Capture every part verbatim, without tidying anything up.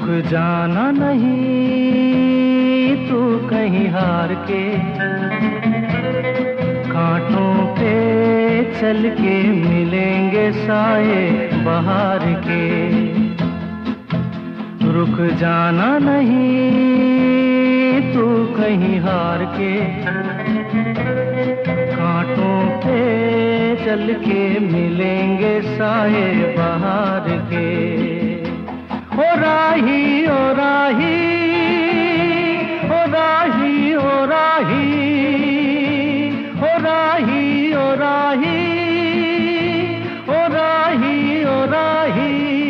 रुक जाना नहीं तू कहीं हार के, कांटों पे चल के मिलेंगे साए बहार के। रुक जाना नहीं तू कहीं हार के, कांटों पे चल के मिलेंगे साए बहार के। ओ राही ओ राही ओ राही ओ राही ओ राही ओ राही ओ राही ओ राही।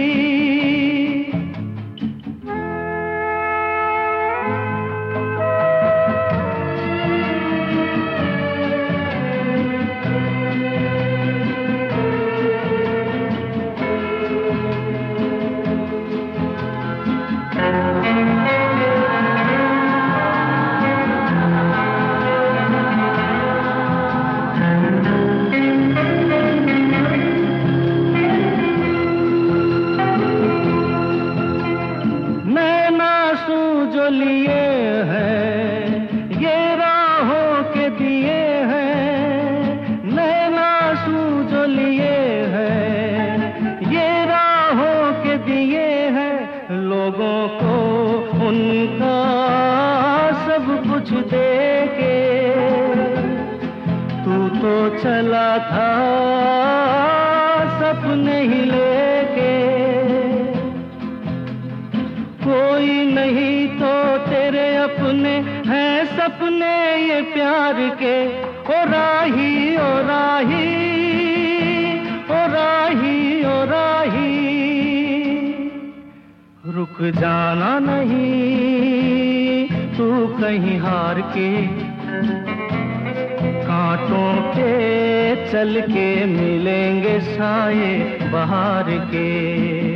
जो लिए हैं ये राहों के दिए हैं, नैना आंसू जो लिए हैं ये राहों के दिए हैं। लोगों को उनका सब कुछ दे के तू तो चला था सपने ही लेके। कोई नहीं तो तेरे अपने हैं सपने ये प्यार के। ओ राही ओ राही ओ राही ओ राही। रुक जाना नहीं तू कहीं हार के, कांटों पे चल के मिलेंगे साए बहार के।